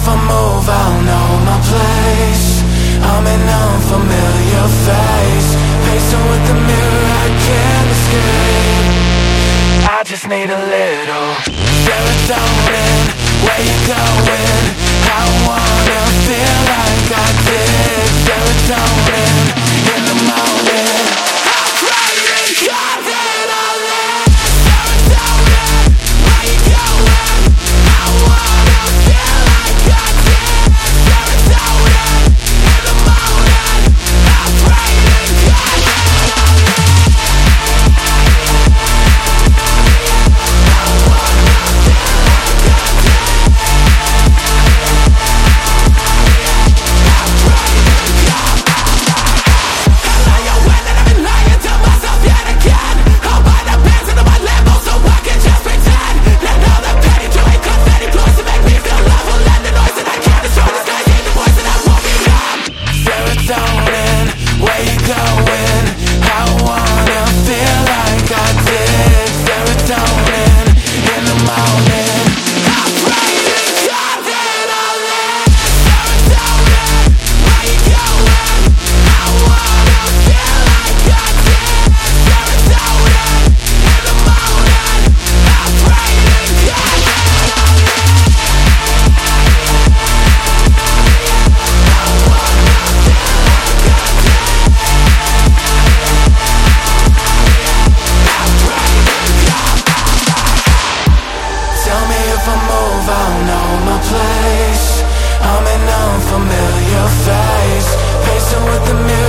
if I move, I'll know my place. I'm an unfamiliar face, pacing with the mirror I can't escape. I just need a little serotonin. Where you going? I wanna feel like I did. Serotonin in the morning. I'm praying God that I live. Serotonin, where you going? I wanna feel like I did. Serotonin in the morning. I'm praying God that I live. I wanna feel like I did. I'm praying God. I lie awake and I've been lying to myself yet again. I'll buy the pants into my Lambo so I can just pretend. Let all the petty joy confetti blows to make me feel level. And the noise that I can't destroy disguising the voice that I won't be numb. Serotonin, where you going? I wanna feel like I did. Serotonin in the morning. I'm praying God that I live. Serotonin, where you going? I wanna feel like I did. Serotonin in the morning. I'm praying God that I live. I wanna feel like I did. I'm praying God. Tell me if I move, I'll know my place. I'm an unfamiliar face, pacing with the mirror